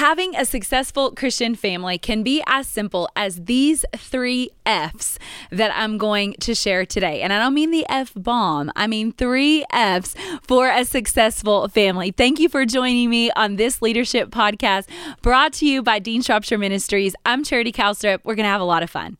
Having a successful Christian family can be as simple as these 3 F's that I'm going to share today. And I don't mean the F-bomb. I mean 3 F's for a successful family. Thank you for joining me on this leadership podcast brought to you by Dean Shropshire Ministries. I'm Charity Calstrip. We're going to have a lot of fun.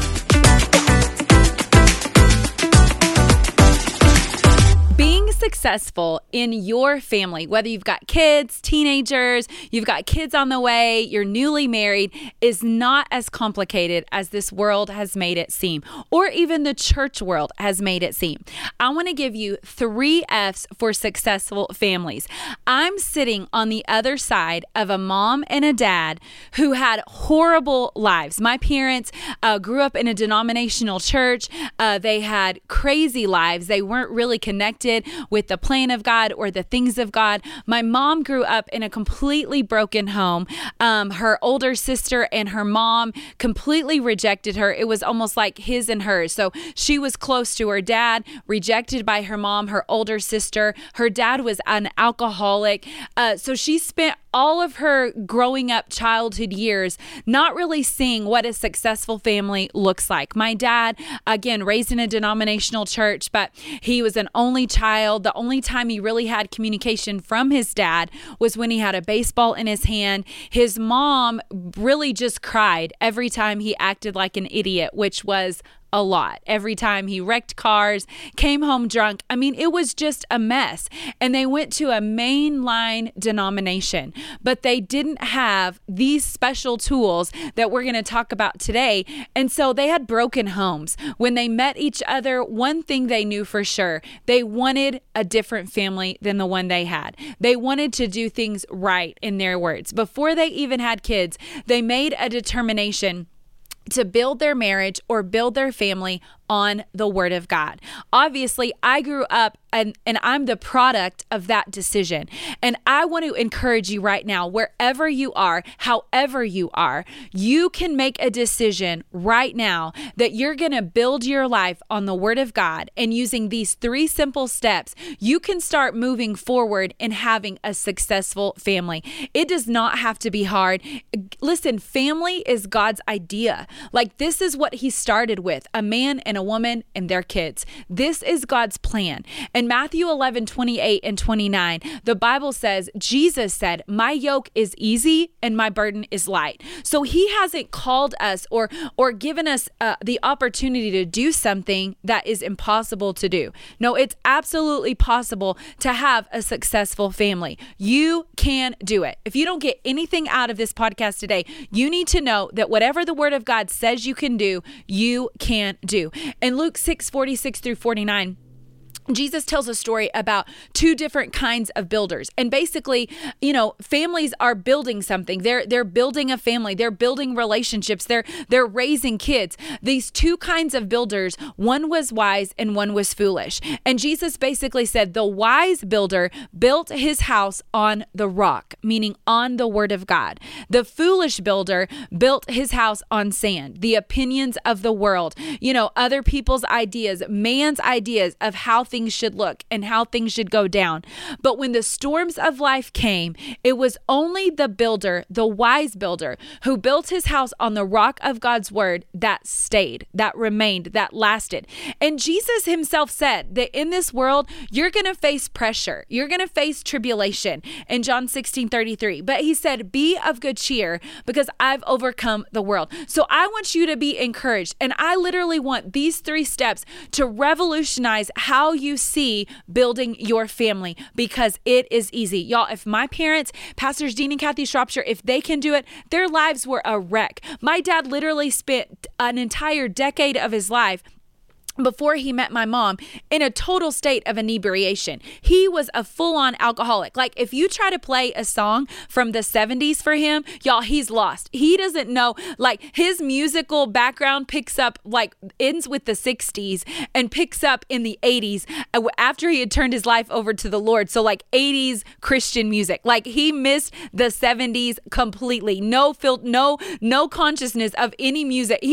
Being successful in your family, whether you've got kids, teenagers, you've got kids on the way, you're newly married, is not as complicated as this world has made it seem, or even the church world has made it seem. I want to give you 3 F's for successful families. I'm sitting on the other side of a mom and a dad who had horrible lives. My parents grew up in a denominational church. They had crazy lives. They weren't really connected with the plan of God or the things of God. My mom grew up in a completely broken home. Her older sister and her mom completely rejected her. It was almost like his and hers. So she was close to her dad, rejected by her mom, her older sister. Her dad was an alcoholic. So she spent all of her growing up childhood years not really seeing what a successful family looks like. My dad, again, raised in a denominational church, but he was an only child. The only time he really had communication from his dad was when he had a baseball in his hand. His mom really just cried every time he acted like an idiot, which was a lot. Every time he wrecked cars, came home drunk. I mean, it was just a mess. And they went to a mainline denomination, but they didn't have these special tools that we're going to talk about today. And so they had broken homes. When they met each other, one thing they knew for sure, they wanted a different family than the one they had. They wanted to do things right, in their words. Before they even had kids, they made a determination to build their marriage or build their family on the Word of God. Obviously, I grew up and I'm the product of that decision. And I want to encourage you right now, wherever you are, however you are, you can make a decision right now that you're going to build your life on the Word of God. And using these 3 simple steps, you can start moving forward and having a successful family. It does not have to be hard. Listen, family is God's idea. Like, this is what He started with, a man and a woman and their kids. This is God's plan. In Matthew 11:28 and 29, the Bible says, Jesus said, "My yoke is easy and my burden is light." So He hasn't called us or given us the opportunity to do something that is impossible to do. No, it's absolutely possible to have a successful family. You can do it. If you don't get anything out of this podcast today, you need to know that whatever the Word of God says you can do, you can do. In Luke 6:46 through 49, Jesus tells a story about 2 different kinds of builders. And basically, families are building something. They're building a family. They're building relationships. They're raising kids. These 2 kinds of builders, one was wise and one was foolish. And Jesus basically said the wise builder built his house on the rock, meaning on the Word of God. The foolish builder built his house on sand, the opinions of the world, other people's ideas, man's ideas of how things should look and how things should go down. But when the storms of life came, it was only the builder, the wise builder, who built his house on the rock of God's Word that stayed, that remained, that lasted. And Jesus Himself said that in this world, you're going to face pressure. You're going to face tribulation in John 16:33. But He said, "Be of good cheer because I've overcome the world." So I want you to be encouraged. And I literally want these 3 steps to revolutionize how you see building your family, because it is easy. Y'all, if my parents, Pastors Dean and Kathy Shropshire, if they can do it, their lives were a wreck. My dad literally spent an entire decade of his life before he met my mom in a total state of inebriation. He was a full-on alcoholic. Like, if you try to play a song from the 70s for him, y'all, he's lost. He doesn't know, like, his musical background picks up, like, ends with the 60s and picks up in the 80s after he had turned his life over to the Lord. So, like, 80s Christian music. Like, he missed the 70s completely. No consciousness of any music. He was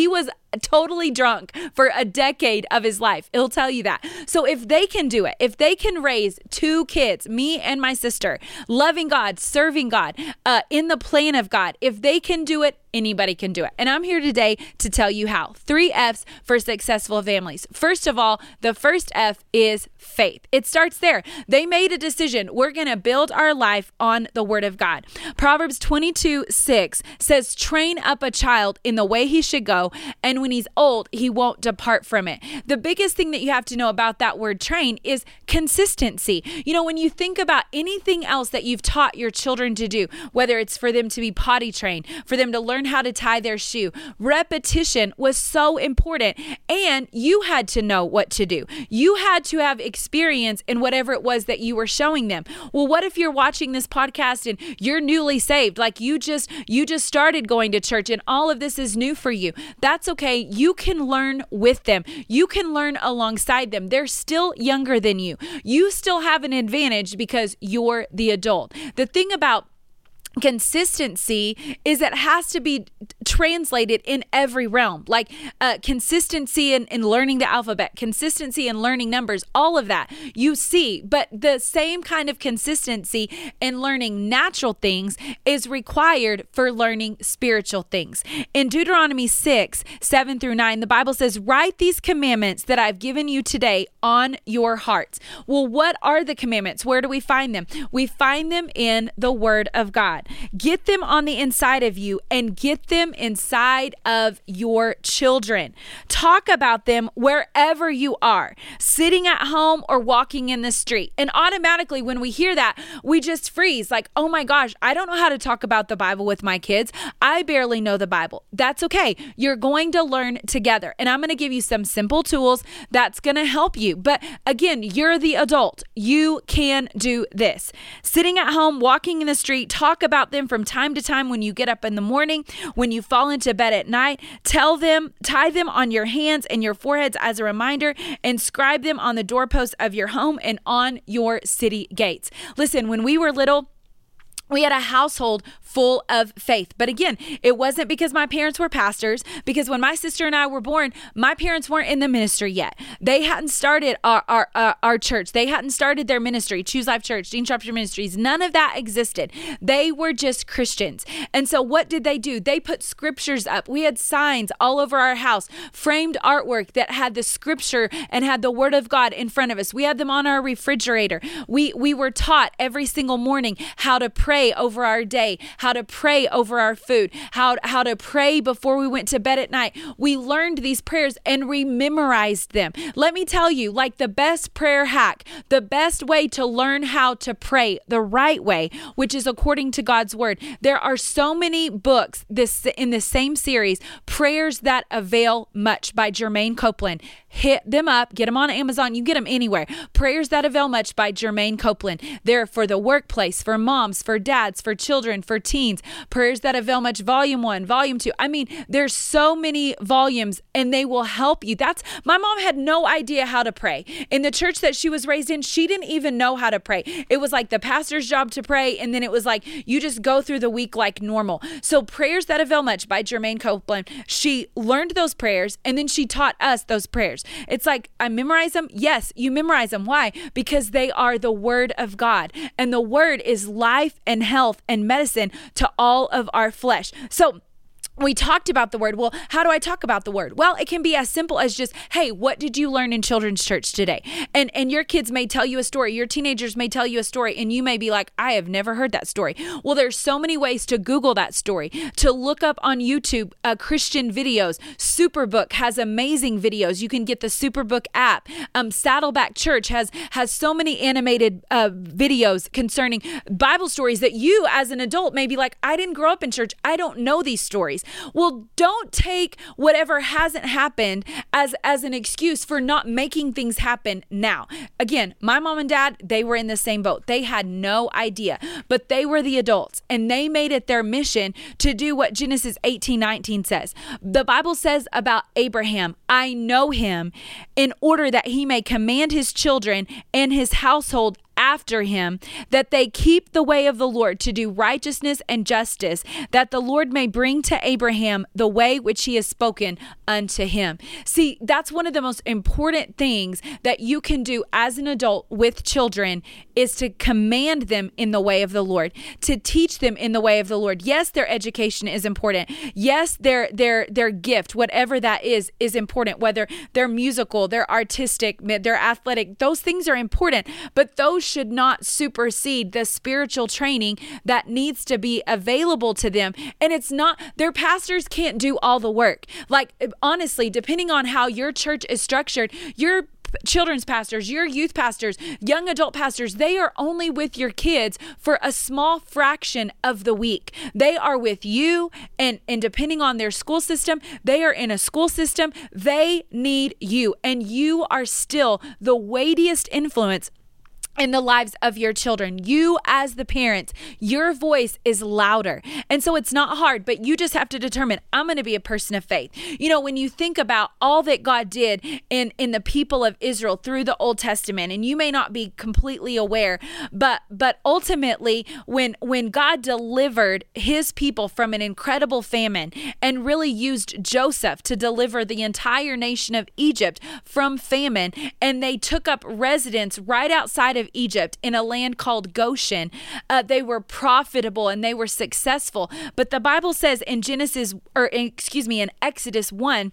totally drunk for a decade of his life. He'll tell you that. So if they can do it, if they can raise 2 kids, me and my sister, loving God, serving God, in the plan of God, if they can do it, anybody can do it. And I'm here today to tell you how. 3 F's for successful families. First of all, the first F is faith. It starts there. They made a decision. We're going to build our life on the word of God. Proverbs 22:6 says, train up a child in the way he should go, and when he's old, he won't depart from it. The biggest thing that you have to know about that word train is consistency. You know, when you think about anything else that you've taught your children to do, whether it's for them to be potty trained, for them to learn how to tie their shoe, repetition was so important, and you had to know what to do. You had to have experience in whatever it was that you were showing them. Well, what if you're watching this podcast and you're newly saved, like you just started going to church and all of this is new for you? That's okay. You can learn with them. You can learn alongside them. They're still younger than you. You still have an advantage because you're the adult. The thing about consistency is it has to be translated in every realm, like consistency in learning the alphabet, consistency in learning numbers, all of that you see. But the same kind of consistency in learning natural things is required for learning spiritual things. In Deuteronomy 6:7-9, the Bible says, write these commandments that I've given you today on your hearts. Well, what are the commandments? Where do we find them? We find them in the word of God. Get them on the inside of you and get them inside of your children. Talk about them wherever you are, sitting at home or walking in the street. And automatically when we hear that, we just freeze like, oh my gosh, I don't know how to talk about the Bible with my kids. I barely know the Bible. That's okay. You're going to learn together. And I'm going to give you some simple tools that's going to help you. But again, you're the adult. You can do this. Sitting at home, walking in the street, talk about them from time to time when you get up in the morning, when you fall into bed at night. Tell them, tie them on your hands and your foreheads as a reminder, inscribe them on the doorposts of your home and on your city gates. Listen, when we were little, we had a household full of faith. But again, it wasn't because my parents were pastors, because when my sister and I were born, my parents weren't in the ministry yet. They hadn't started our church. They hadn't started their ministry, Choose Life Church, Dean Sharpsburg Ministries. None of that existed. They were just Christians. And so what did they do? They put scriptures up. We had signs all over our house, framed artwork that had the scripture and had the word of God in front of us. We had them on our refrigerator. We were taught every single morning how to pray over our day, how to pray over our food, how to pray before we went to bed at night. We learned these prayers and we memorized them. Let me tell you, like the best prayer hack, the best way to learn how to pray the right way, which is according to God's word. There are so many books in the same series, Prayers That Avail Much by Jermaine Copeland. Hit them up, get them on Amazon. You get them anywhere. Prayers That Avail Much by Jermaine Copeland. They're for the workplace, for moms, for dads, for children, for teens. Prayers That Avail Much, Volume 1, Volume 2. I mean, there's so many volumes and they will help you. My mom had no idea how to pray. In the church that she was raised in, she didn't even know how to pray. It was like the pastor's job to pray, and then it was like you just go through the week like normal. So Prayers That Avail Much by Jermaine Copeland, she learned those prayers and then she taught us those prayers. It's like, I memorize them. Yes, you memorize them. Why? Because they are the word of God, and the word is life and health and medicine to all of our flesh. So we talked about the word. Well, how do I talk about the word? Well, it can be as simple as just, hey, what did you learn in children's church today? And your kids may tell you a story. Your teenagers may tell you a story, and you may be like, I have never heard that story. Well, there's so many ways to Google that story, to look up on YouTube Christian videos. Superbook has amazing videos. You can get the Superbook app. Saddleback Church has so many animated videos concerning Bible stories that you as an adult may be like, I didn't grow up in church. I don't know these stories. Well, don't take whatever hasn't happened as an excuse for not making things happen now. Again, my mom and dad, they were in the same boat. They had no idea, but they were the adults, and they made it their mission to do what Genesis 18:19 says. The Bible says about Abraham, I know him in order that he may command his children and his household after him, that they keep the way of the Lord to do righteousness and justice, that the Lord may bring to Abraham the way which he has spoken unto him. See, that's one of the most important things that you can do as an adult with children, is to command them in the way of the Lord, to teach them in the way of the Lord. Yes, their education is important. Yes, their gift, whatever that is important, whether they're musical, they're artistic, they're athletic, those things are important, but those should not supersede the spiritual training that needs to be available to them. And it's not, their pastors can't do all the work. Like, honestly, depending on how your church is structured, your children's pastors, your youth pastors, young adult pastors, they are only with your kids for a small fraction of the week. They are with you, and depending on their school system, they are in a school system. They need you, and you are still the weightiest influence in the lives of your children. You as the parents, your voice is louder. And so it's not hard, but you just have to determine, I'm going to be a person of faith. You know, when you think about all that God did in the people of Israel through the Old Testament, and you may not be completely aware, but ultimately when God delivered his people from an incredible famine and really used Joseph to deliver the entire nation of Egypt from famine, and they took up residence right outside of Egypt in a land called Goshen, they were profitable and they were successful. But the Bible says in in Exodus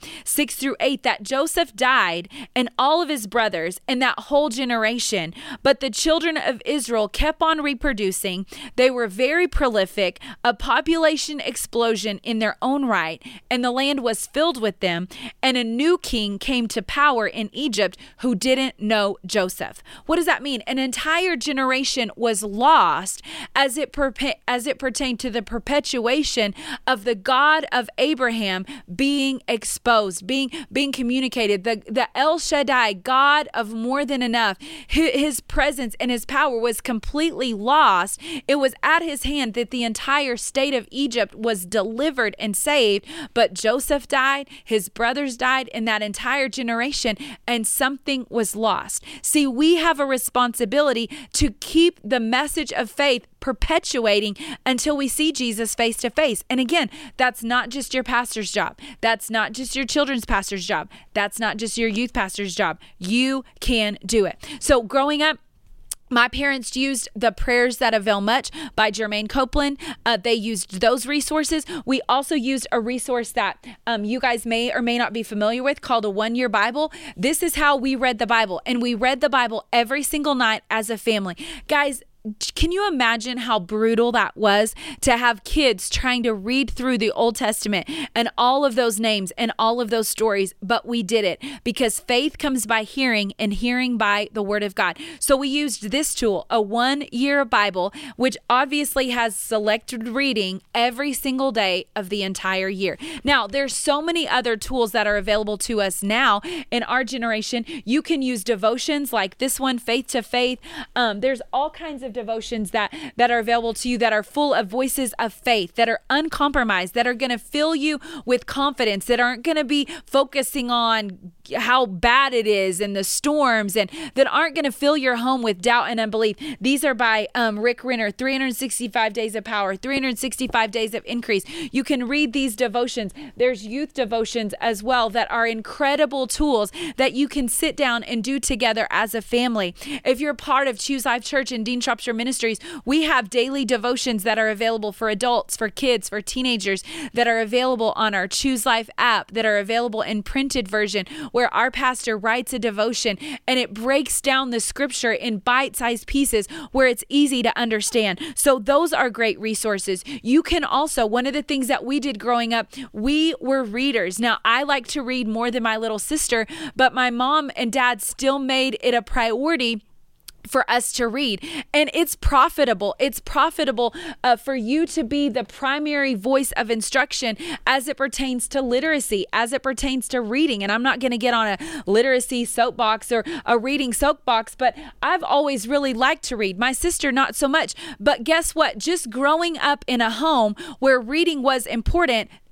1:6-8, that Joseph died and all of his brothers and that whole generation. But the children of Israel kept on reproducing. They were very prolific, a population explosion in their own right, and the land was filled with them. And a new king came to power in Egypt who didn't know Joseph. What does that mean? An entire generation was lost as it pertained to the perpetuation of the God of Abraham being exposed, being communicated. The El Shaddai, God of more than enough, his presence and his power was completely lost. It was at his hand that the entire state of Egypt was delivered and saved, but Joseph died, his brothers died, and that entire generation, and something was lost. See, we have a responsibility to keep the message of faith perpetuating until we see Jesus face to face. And again, that's not just your pastor's job. That's not just your children's pastor's job. That's not just your youth pastor's job. You can do it. So growing up, my parents used the Prayers That Avail Much by Jermaine Copeland. They used those resources. We also used a resource that you guys may or may not be familiar with called a 1-Year Bible. This is how we read the Bible, and we read the Bible every single night as a family. Guys, can you imagine how brutal that was to have kids trying to read through the Old Testament and all of those names and all of those stories? But we did it because faith comes by hearing, and hearing by the Word of God. So we used this tool, a 1-Year Bible, which obviously has selected reading every single day of the entire year. Now, there's so many other tools that are available to us now in our generation. You can use devotions like this one, Faith to Faith. There's all kinds of devotions that are available to you that are full of voices of faith, that are uncompromised, that are going to fill you with confidence, that aren't going to be focusing on how bad it is and the storms, and that aren't going to fill your home with doubt and unbelief. These are by Rick Renner, 365 Days of Power, 365 Days of Increase. You can read these devotions. There's youth devotions as well that are incredible tools that you can sit down and do together as a family. If you're part of Choose Life Church and Dean Shropshire Ministries, we have daily devotions that are available for adults, for kids, for teenagers, that are available on our Choose Life app, that are available in printed version, where our pastor writes a devotion and it breaks down the scripture in bite-sized pieces where it's easy to understand. So those are great resources. You can also, one of the things that we did growing up, we were readers. Now, I like to read more than my little sister, but my mom and dad still made it a priority for us to read. And it's profitable. It's profitable for you to be the primary voice of instruction as it pertains to literacy, as it pertains to reading. And I'm not going to get on a literacy soapbox or a reading soapbox, but I've always really liked to read. My sister, not so much. But guess what? Just growing up in a home where reading was important,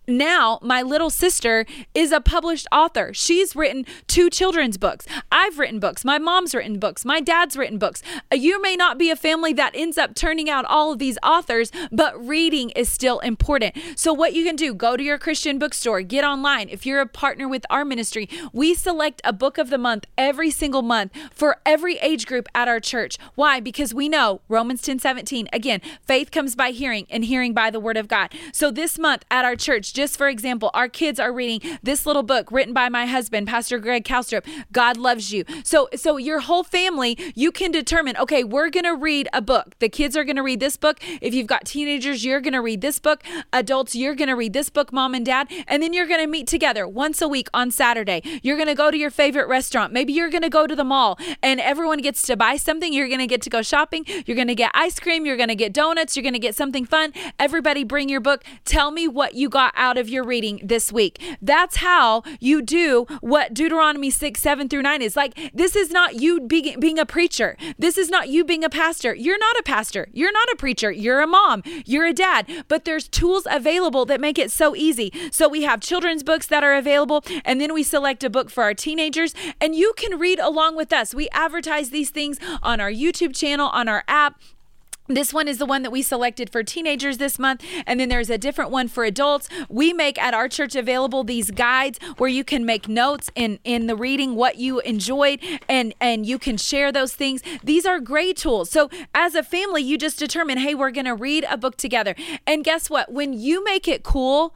Now, my little sister is a published author. She's written 2 children's books. I've written books. My mom's written books. My dad's written books. You may not be a family that ends up turning out all of these authors, but reading is still important. So what you can do, go to your Christian bookstore, get online. If you're a partner with our ministry, we select a book of the month every single month for every age group at our church. Why? Because we know Romans 10:17, again, faith comes by hearing and hearing by the word of God. So this month at our church, just for example, our kids are reading this little book written by my husband, Pastor Greg Kalstrup, God Loves You. So your whole family, you can determine, okay, we're going to read a book. The kids are going to read this book. If you've got teenagers, you're going to read this book. Adults, you're going to read this book, mom and dad. And then you're going to meet together once a week on Saturday. You're going to go to your favorite restaurant. Maybe you're going to go to the mall and everyone gets to buy something. You're going to get to go shopping. You're going to get ice cream. You're going to get donuts. You're going to get something fun. Everybody bring your book. Tell me what you got out of your reading this week. That's how you do what Deuteronomy 6:7-9 is. Like, this is not you being a preacher. This is not you being a pastor. You're not a pastor. You're not a preacher. You're a mom. You're a dad. But there's tools available that make it so easy. So we have children's books that are available, and then we select a book for our teenagers, and you can read along with us. We advertise these things on our YouTube channel, on our app. This one is the one that we selected for teenagers this month. And then there's a different one for adults. We make at our church available these guides where you can make notes in the reading, what you enjoyed, and you can share those things. These are great tools. So as a family, you just determine, hey, we're going to read a book together. And guess what? When you make it cool,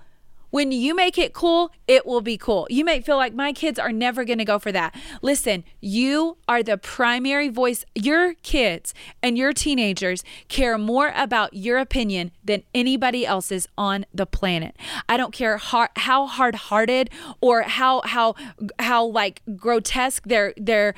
it will be cool. You may feel like my kids are never going to go for that. Listen, you are the primary voice. Your kids and your teenagers care more about your opinion than anybody else's on the planet. I don't care how hard-hearted or how like grotesque their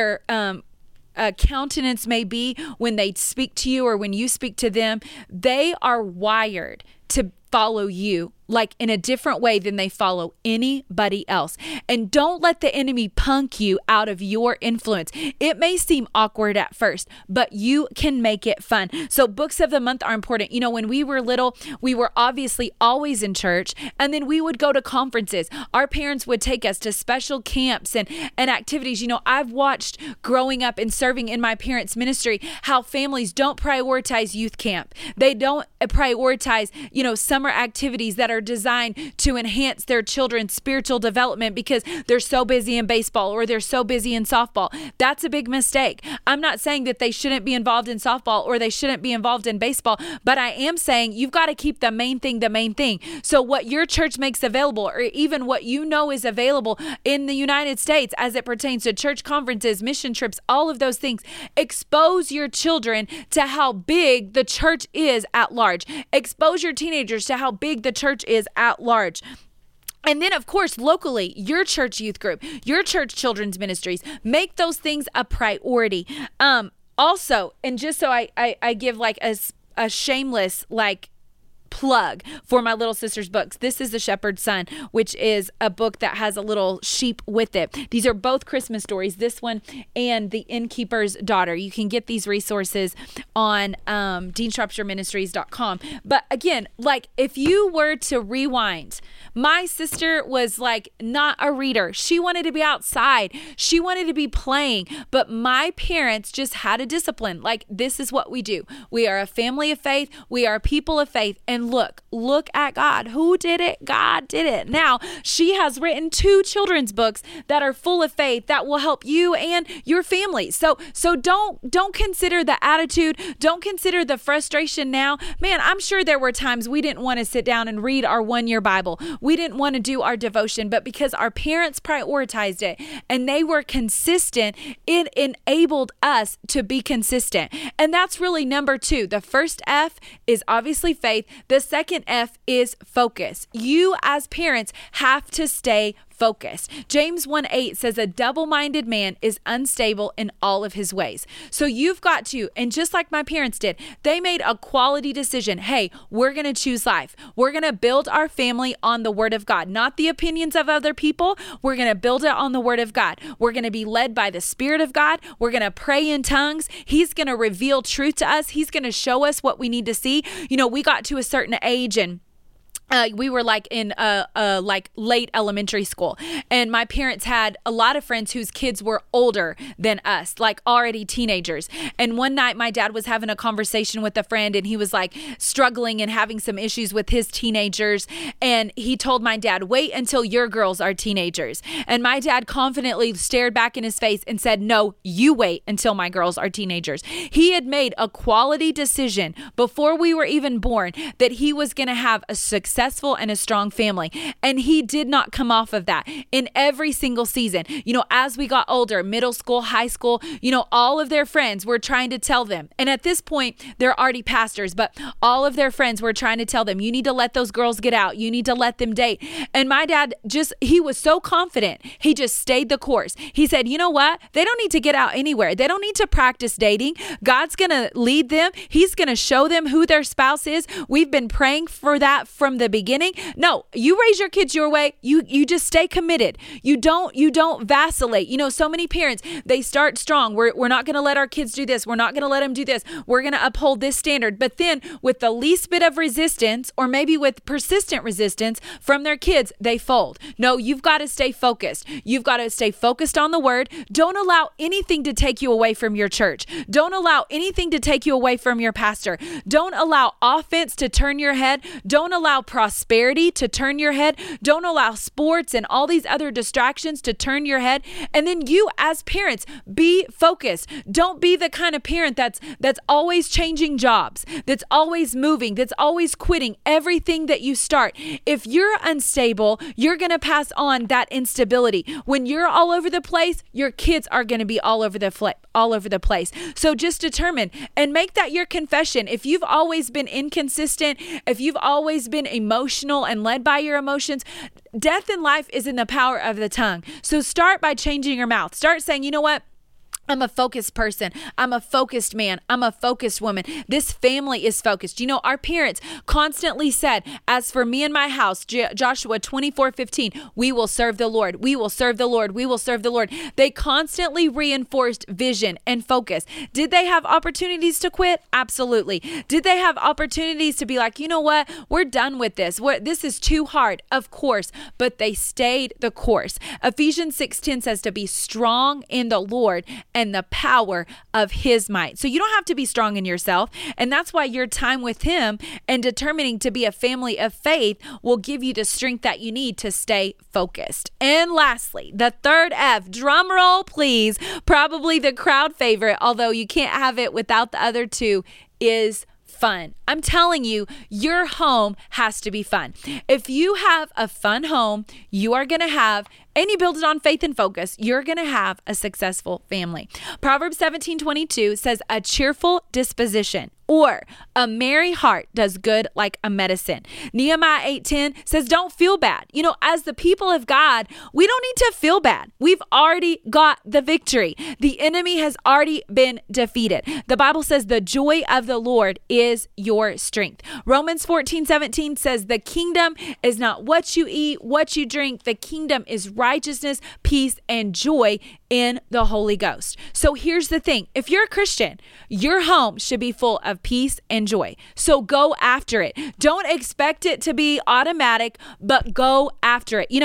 countenance may be when they speak to you or when you speak to them. They are wired to follow you like in a different way than they follow anybody else. And don't let the enemy punk you out of your influence. It may seem awkward at first, but you can make it fun. So books of the month are important. You know, when we were little, we were obviously always in church, and then we would go to conferences. Our parents would take us to special camps and activities. You know, I've watched growing up and serving in my parents' ministry how families don't prioritize youth camp. They don't prioritize, summer activities that are designed to enhance their children's spiritual development because they're so busy in baseball or they're so busy in softball. That's a big mistake. I'm not saying that they shouldn't be involved in softball or they shouldn't be involved in baseball, but I am saying you've got to keep the main thing the main thing. So what your church makes available, or even what you know is available in the United States as it pertains to church conferences, mission trips, all of those things, expose your children to how big the church is at large. Expose your teenagers to how big the church is at large. And then, of course, locally, your church youth group, your church children's ministries, make those things a priority. Also, and just so I give like a shameless plug for my little sister's books. This is The Shepherd's Son, which is a book that has a little sheep with it. These are both Christmas stories, this one and The Innkeeper's Daughter. You can get these resources on DeanShropshireMinistries.com. But again, if you were to rewind, my sister was not a reader. She wanted to be outside. She wanted to be playing. But my parents just had a discipline. This is what we do. We are a family of faith. We are a people of faith. And look at God. Who did it? God did it. Now, she has written 2 children's books that are full of faith that will help you and your family. So don't consider the attitude. Don't consider the frustration now. Man, I'm sure there were times we didn't want to sit down and read our 1-year Bible. We didn't want to do our devotion, but because our parents prioritized it and they were consistent, it enabled us to be consistent. And that's really number 2. The first F is obviously faith. The second F is focus. You as parents have to stay focused. James 1:8 says a double-minded man is unstable in all of his ways. So you've got to, and just like my parents did, they made a quality decision. Hey, we're going to choose life. We're going to build our family on the word of God, not the opinions of other people. We're going to build it on the word of God. We're going to be led by the Spirit of God. We're going to pray in tongues. He's going to reveal truth to us. He's going to show us what we need to see. We got to a certain age and we were like in like late elementary school, and my parents had a lot of friends whose kids were older than us, like already teenagers. And one night my dad was having a conversation with a friend, and he was like struggling and having some issues with his teenagers. And he told my dad, wait until your girls are teenagers. And my dad confidently stared back in his face and said, no, you wait until my girls are teenagers. He had made a quality decision before we were even born that he was going to have a successful and a strong family. And he did not come off of that in every single season. As we got older, middle school, high school, all of their friends were trying to tell them. And at this point, they're already pastors, but all of their friends were trying to tell them, you need to let those girls get out. You need to let them date. And my dad he was so confident. He just stayed the course. He said, you know what? They don't need to get out anywhere. They don't need to practice dating. God's going to lead them. He's going to show them who their spouse is. We've been praying for that from the beginning. No, you raise your kids your way. You just stay committed. You don't vacillate. So many parents, they start strong. We're not going to let our kids do this. We're not going to let them do this. We're going to uphold this standard. But then with the least bit of resistance, or maybe with persistent resistance from their kids, they fold. No, you've got to stay focused. You've got to stay focused on the word. Don't allow anything to take you away from your church. Don't allow anything to take you away from your pastor. Don't allow offense to turn your head. Don't allow prosperity to turn your head. Don't allow sports and all these other distractions to turn your head. And then you as parents, be focused. Don't be the kind of parent that's always changing jobs, that's always moving, that's always quitting everything that you start. If you're unstable, you're going to pass on that instability. When you're all over the place, your kids are going to be all over the place. So just determine and make that your confession. If you've always been inconsistent, if you've always been emotional and led by your emotions, death and life is in the power of the tongue. So start by changing your mouth. Start saying, you know what? I'm a focused person. I'm a focused man. I'm a focused woman. This family is focused. Our parents constantly said, as for me and my house, Joshua 24:15, we will serve the Lord. We will serve the Lord. We will serve the Lord. They constantly reinforced vision and focus. Did they have opportunities to quit? Absolutely. Did they have opportunities to be like, you know what? We're done with this. This is too hard. Of course, but they stayed the course. Ephesians 6:10 says to be strong in the Lord and the power of his might. So you don't have to be strong in yourself. And that's why your time with him and determining to be a family of faith will give you the strength that you need to stay focused. And lastly, the third F, drum roll, please, probably the crowd favorite, although you can't have it without the other two, is fun. I'm telling you, your home has to be fun. If you have a fun home, you are going to have, and you build it on faith and focus, you're going to have a successful family. Proverbs 17:22 says, a cheerful disposition or a merry heart does good like a medicine. Nehemiah 8:10 says, don't feel bad. As the people of God, we don't need to feel bad. We've already got the victory. The enemy has already been defeated. The Bible says the joy of the Lord is your strength. Romans 14:17 says the kingdom is not what you eat, what you drink. The kingdom is righteousness, peace, and joy in the Holy Ghost. So here's the thing. If you're a Christian, your home should be full of peace and joy. So go after it. Don't expect it to be automatic, but go after it.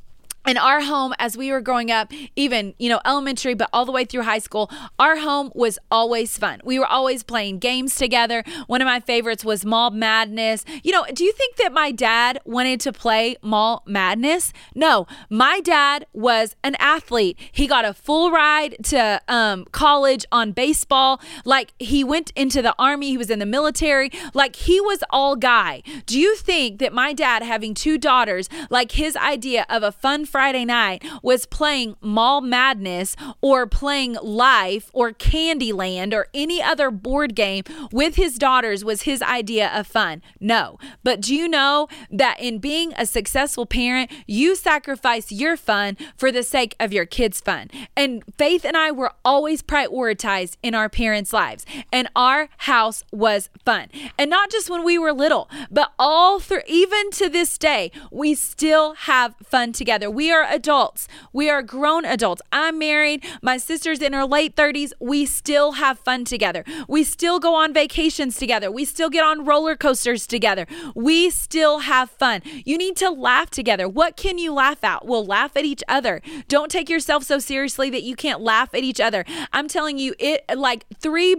In our home, as we were growing up, even, elementary, but all the way through high school, our home was always fun. We were always playing games together. One of my favorites was Mall Madness. Do you think that my dad wanted to play Mall Madness? No, my dad was an athlete. He got a full ride to college on baseball. Like, he went into the Army. He was in the military. Like, he was all guy. Do you think that my dad, having two daughters, like, his idea of a fun Friday night was playing Mall Madness or playing Life or Candyland or any other board game with his daughters was his idea of fun? No. But do you know that in being a successful parent, you sacrifice your fun for the sake of your kids' fun? And Faith and I were always prioritized in our parents' lives, and our house was fun. And not just when we were little, but all through, even to this day, we still have fun together. We are adults. We are grown adults. I'm married. My sister's in her late 30s. We still have fun together. We still go on vacations together. We still get on roller coasters together. We still have fun. You need to laugh together. What can you laugh at? Well, laugh at each other. Don't take yourself so seriously that you can't laugh at each other. I'm telling you, it like three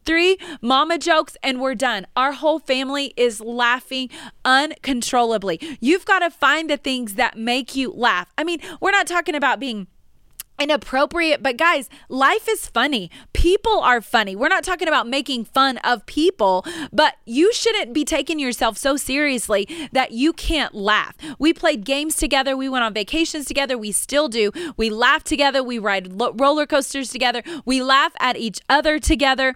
mama jokes and we're done. Our whole family is laughing uncontrollably. You've got to find the things that make you laugh. I mean, we're not talking about being inappropriate, but guys, life is funny. People are funny. We're not talking about making fun of people, but you shouldn't be taking yourself so seriously that you can't laugh. We played games together. We went on vacations together. We still do. We laugh together. We ride roller coasters together. We laugh at each other together.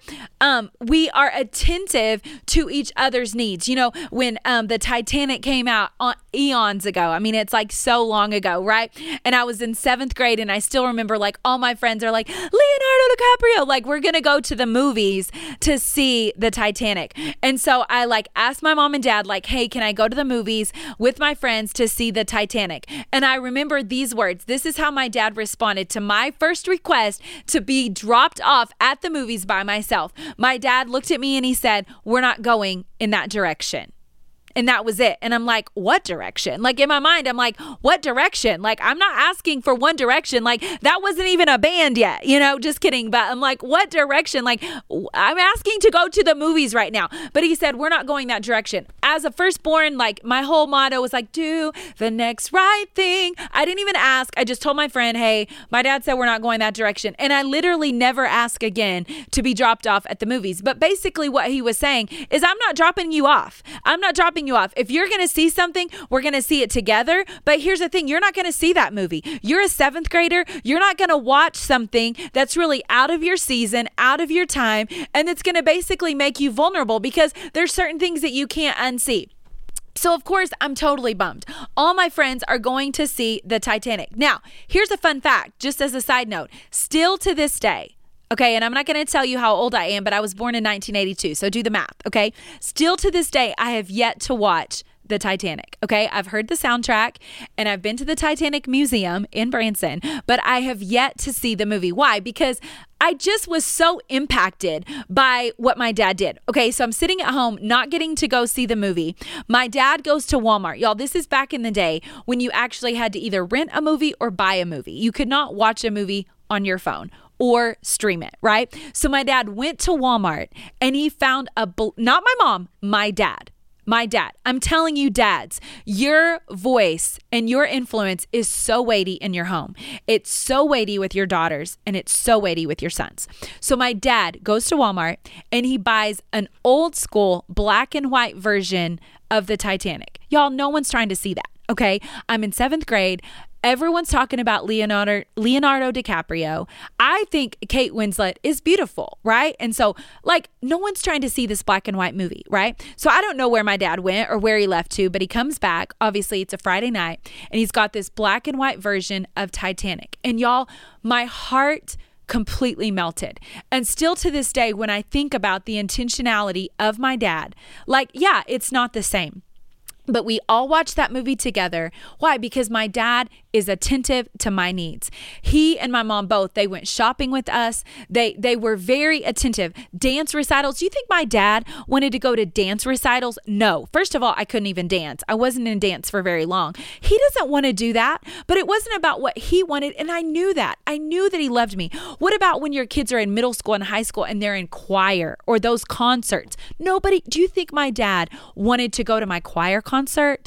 We are attentive to each other's needs. You know, when the Titanic came out eons ago, I mean, it's like so long ago, right? And I was in 7th grade and I still remember like all my friends are like, Leonardo DiCaprio, like we're going to go to the movies to see the Titanic. And so I like asked my mom and dad like, hey, can I go to the movies with my friends to see the Titanic? And I remember these words. This is how my dad responded to my first request to be dropped off at the movies by myself. My dad looked at me and he said, we're not going in that direction. And that was it. And I'm like, what direction? Like in my mind, I'm like, what direction? Like, I'm not asking for One Direction. Like that wasn't even a band yet, you know, just kidding. But I'm like, what direction? Like I'm asking to go to the movies right now. But he said, we're not going that direction. As a firstborn, like my whole motto was like, do the next right thing. I didn't even ask. I just told my friend, hey, my dad said we're not going that direction. And I literally never ask again to be dropped off at the movies. But basically what he was saying is I'm not dropping you off. I'm not dropping you off. If you're going to see something, we're going to see it together. But here's the thing. You're not going to see that movie. You're a 7th grader. You're not going to watch something that's really out of your season, out of your time, and it's going to basically make you vulnerable because there's certain things that you can't unsee. So of course, I'm totally bummed. All my friends are going to see the Titanic. Now, here's a fun fact, just as a side note. Still to this day, okay, and I'm not going to tell you how old I am, but I was born in 1982, so do the math, okay? Still to this day, I have yet to watch the Titanic, okay? I've heard the soundtrack, and I've been to the Titanic Museum in Branson, but I have yet to see the movie. Why? Because I just was so impacted by what my dad did. Okay, so I'm sitting at home, not getting to go see the movie. My dad goes to Walmart. Y'all, this is back in the day when you actually had to either rent a movie or buy a movie. You could not watch a movie on your phone or stream it, right? So my dad went to Walmart and he found not my mom, my dad. My dad. I'm telling you, dads, your voice and your influence is so weighty in your home. It's so weighty with your daughters and it's so weighty with your sons. So my dad goes to Walmart and he buys an old school black and white version of the Titanic. Y'all, no one's trying to see that. Okay. I'm in 7th grade. Everyone's talking about Leonardo DiCaprio. I think Kate Winslet is beautiful, right? And so like no one's trying to see this black and white movie, right? So I don't know where my dad went or where he left to, but he comes back. Obviously it's a Friday night and he's got this black and white version of Titanic. And y'all, my heart completely melted. And still to this day, when I think about the intentionality of my dad, like, yeah, it's not the same. But we all watched that movie together. Why? Because my dad is attentive to my needs. He and my mom both, they went shopping with us. They were very attentive. Dance recitals. Do you think my dad wanted to go to dance recitals? No. First of all, I couldn't even dance. I wasn't in dance for very long. He doesn't want to do that, but it wasn't about what he wanted. And I knew that. I knew that he loved me. What about when your kids are in middle school and high school and they're in choir or those concerts? Do you think my dad wanted to go to my choir concert?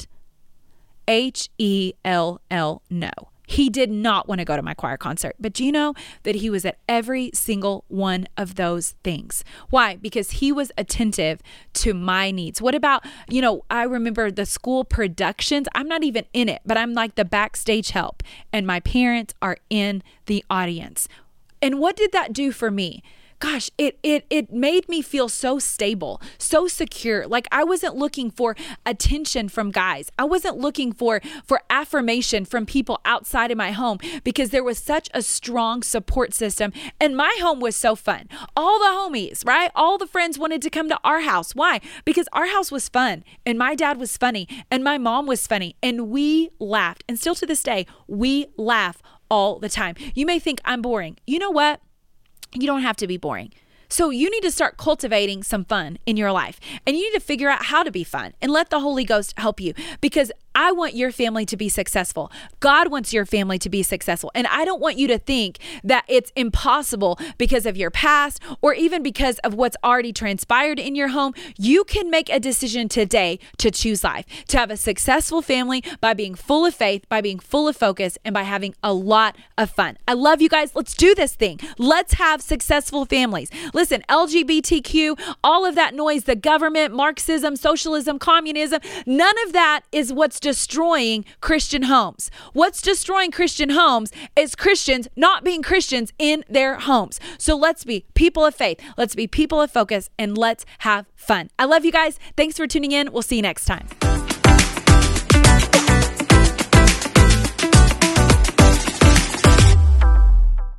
HELL, no. He did not want to go to my choir concert. But do you know that he was at every single one of those things? Why? Because he was attentive to my needs. What about, I remember the school productions. I'm not even in it, but I'm like the backstage help. And my parents are in the audience. And what did that do for me? gosh, it made me feel so stable, so secure. Like I wasn't looking for attention from guys. I wasn't looking for affirmation from people outside of my home, because there was such a strong support system. And my home was so fun. All the homies, right? All the friends wanted to come to our house. Why? Because our house was fun, and my dad was funny, and my mom was funny, and we laughed. And still to this day, we laugh all the time. You may think I'm boring. You know what? You don't have to be boring. So you need to start cultivating some fun in your life, and you need to figure out how to be fun and let the Holy Ghost help you, because I want your family to be successful. God wants your family to be successful. And I don't want you to think that it's impossible because of your past or even because of what's already transpired in your home. You can make a decision today to choose life, to have a successful family by being full of faith, by being full of focus, and by having a lot of fun. I love you guys. Let's do this thing. Let's have successful families. Listen, LGBTQ, all of that noise, the government, Marxism, socialism, communism, none of that is what's destroying Christian homes. What's destroying Christian homes is Christians not being Christians in their homes. So let's be people of faith. Let's be people of focus, and let's have fun. I love you guys. Thanks for tuning in. We'll see you next time.